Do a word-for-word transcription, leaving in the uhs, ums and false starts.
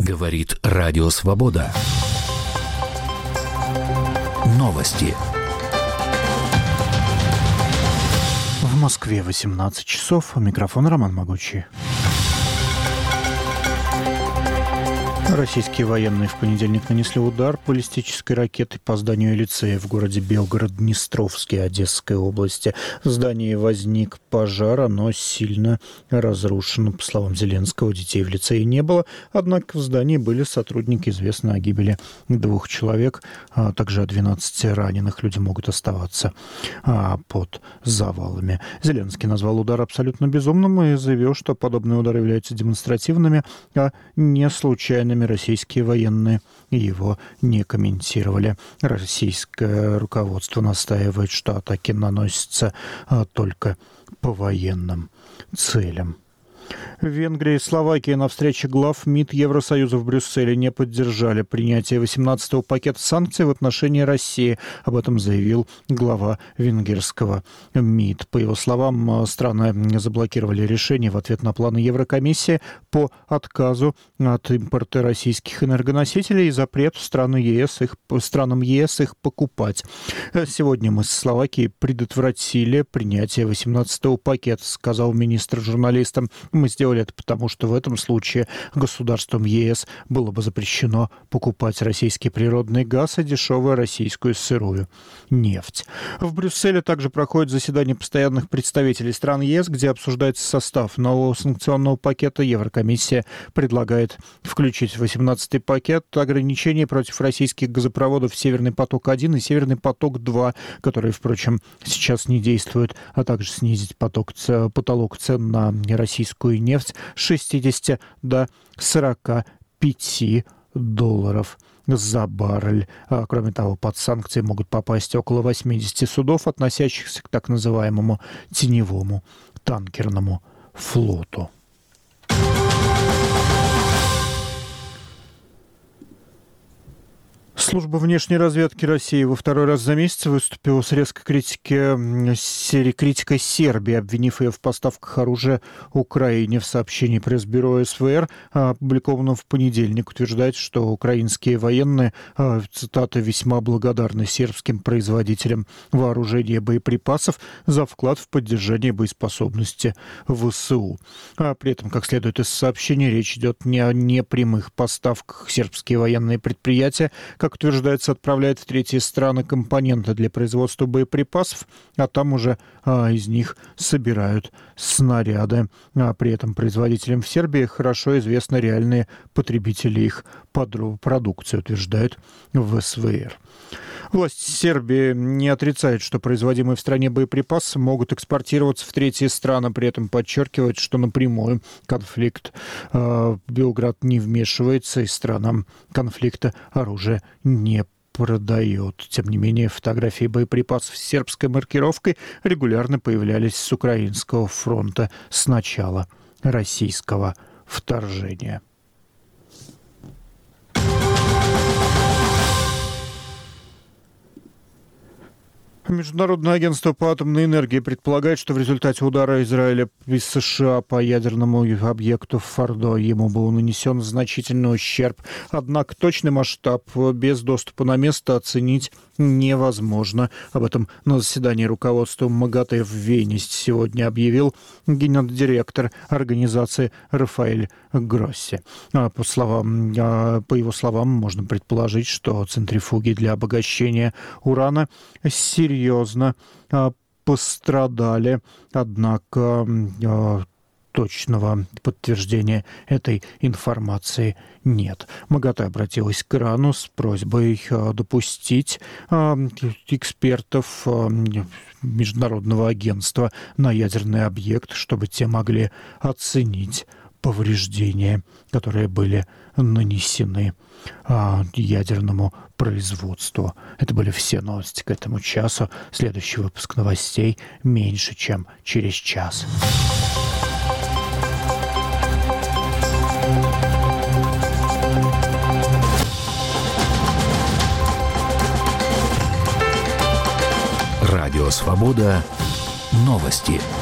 Говорит Радио Свобода. Новости. В Москве восемнадцать часов. Микрофон Роман Могучий. Российские военные в понедельник нанесли удар баллистической ракетой по зданию лицея в городе Белгород-Днестровске Одесской области. В здании возник пожар, оно сильно разрушено. По словам Зеленского, детей в лицее не было, однако в здании были сотрудники. Известно о гибели двух человек, а также о двенадцати раненых. Люди могут оставаться а, под завалами. Зеленский назвал удар абсолютно безумным и заявил, что подобные удары являются демонстративными, а не случайными. Российские военные его не комментировали. Российское руководство настаивает, что атаки наносятся а, только по военным целям. Венгрия и Словакия на встрече глав МИД Евросоюза в Брюсселе не поддержали принятие восемнадцатого пакета санкций в отношении России. Об этом заявил глава венгерского МИД. По его словам, страны заблокировали решение в ответ на планы Еврокомиссии по отказу от импорта российских энергоносителей и запрет стран ЕС их, странам ЕС их покупать. Сегодня мы с Словакией предотвратили принятие восемнадцатого пакета, сказал министр журналистам. Мы сделали это потому, что в этом случае государствам ЕС было бы запрещено покупать российский природный газ и дешевую российскую сырую нефть. В Брюсселе также проходит заседание постоянных представителей стран ЕС, где обсуждается состав нового санкционного пакета. Еврокомиссия предлагает включить в восемнадцатый пакет ограничений против российских газопроводов «Северный поток-один» и «Северный поток-два», которые, впрочем, сейчас не действуют, а также снизить поток, потолок цен на российскую нефть с шестидесяти до сорока пяти долларов за баррель. А, кроме того, под санкции могут попасть около восьмидесяти судов, относящихся к так называемому теневому танкерному флоту. Служба внешней разведки России во второй раз за месяц выступила с резкой критики, серии критикой Сербии, обвинив ее в поставках оружия Украине. В сообщении пресс-бюро СВР, опубликованном в понедельник, утверждает, что украинские военные, цитата, «весьма благодарны сербским производителям вооружения и боеприпасов за вклад в поддержание боеспособности ВСУ». А при этом, как следует из сообщения, речь идет не о непрямых поставках. Сербские военные предприятия, как утверждается, отправляют в третьи страны компоненты для производства боеприпасов, а там уже а, из них собирают снаряды. А при этом производителям в Сербии хорошо известны реальные потребители их продукции, утверждают в СВР. Власть Сербии не отрицает, что производимые в стране боеприпасы могут экспортироваться в третьи страны, при этом подчеркивает, что напрямую конфликт э, Белград не вмешивается и странам конфликта оружие не продает. Тем не менее, фотографии боеприпасов с сербской маркировкой регулярно появлялись с украинского фронта с начала российского вторжения. Международное агентство по атомной энергии предполагает, что в результате удара Израиля из США по ядерному объекту в Фордо ему был нанесен значительный ущерб. Однако точный масштаб без доступа на место оценить невозможно. Об этом на заседании руководства МАГАТЭ в Вене сегодня объявил гендиректор организации Рафаэль Гросси. По словам, по его словам, можно предположить, что центрифуги для обогащения урана серьезно пострадали, однако точного подтверждения этой информации нет. МАГАТЭ обратилась к Ирану с просьбой допустить экспертов Международного агентства на ядерный объект, чтобы те могли оценить повреждения, которые были нанесены ядерному производству. Это были все новости к этому часу. Следующий выпуск новостей меньше, чем через час. Радио «Свобода». Новости.